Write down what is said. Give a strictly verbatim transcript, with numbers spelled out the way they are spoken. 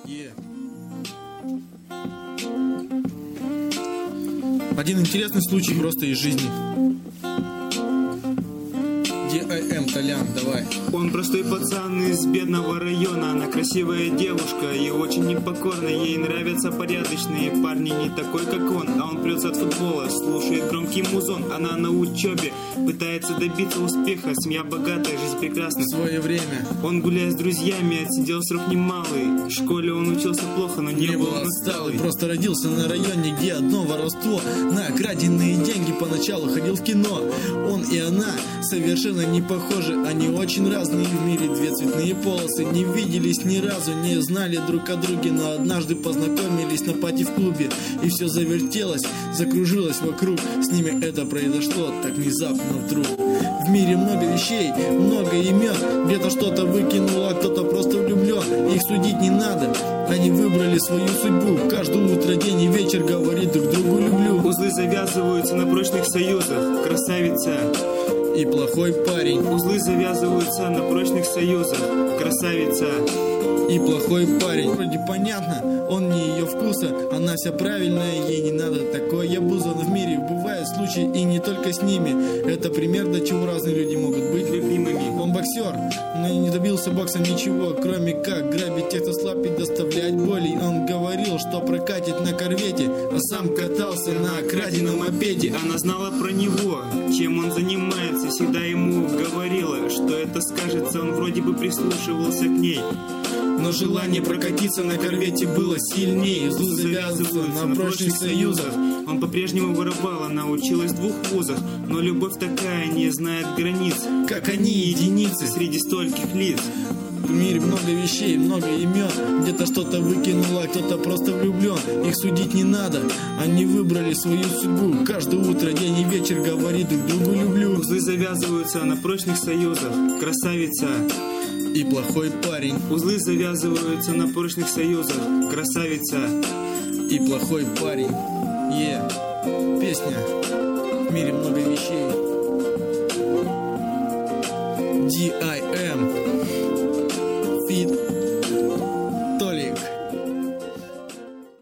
Yeah. Один интересный случай просто из жизни. ди ай эм, Толян, давай. Он простой пацан из бедного района. Она красивая девушка и очень непокорная. Ей нравятся порядочные парни, не такой как он. А он прется от футбола, слушает громкий музон. Она на учебе, пытается добиться успеха. Семья богатая, жизнь прекрасна. В свое время Он, гуляя с друзьями, отсидел срок немалый. В школе он учился плохо, но не, не был был отсталый. отсталый. Просто родился на районе, где одно воровство. На краденные деньги поначалу ходил в кино. Он и она совершенно не похожи. Они очень разные, в мире две цветные полосы. Не виделись ни разу, не знали друг о друге. Но однажды познакомились на пати в клубе. И все завертелось, закружилось вокруг. С ними это произошло так внезапно вдруг. В мире много вещей, много имен. Где-то что-то выкинуло, а кто-то просто влюблен. Их судить не надо, они выбрали свою судьбу. Каждое утро, день и вечер говорит друг другу люблю. Узлы завязываются на прочных союзах. Красавица и плохой парень. Узлы завязываются на прочных союзах. Красавица и плохой парень. Вроде понятно, он не ее вкуса. Она вся правильная, ей не надо такое. Я бузан в мире, бывают случаи и не только с ними. Это пример, до чего разные люди могут быть любимыми. Он боксер, но не добился боксом ничего, кроме как грабить тех, кто слаб, и доставлять боли. Он говорил, что прокатит на корвете, а сам катался на краденом мопеде. Она знала про него, чем он занимается, всегда ему говорила, что это скажется. Он вроде бы прислушивался к ней, но желание прокатиться на корвете было сильнее. Узлы завязываются на прочных союзах. Он по-прежнему воровал, она училась в двух вузах. Но любовь такая не знает границ, как они единицы среди стольких лиц. В мире много вещей, много имен. Где-то что-то выкинуло, кто-то просто влюблен. Их судить не надо, они выбрали свою судьбу. Каждое утро, день и вечер говорит друг другу люблю. Узлы завязываются на прочных союзах. Красавица и плохой парень. Узлы завязываются на прочных союзах. Красавица и плохой парень. Е, yeah. Песня. В мире много вещей. ди ай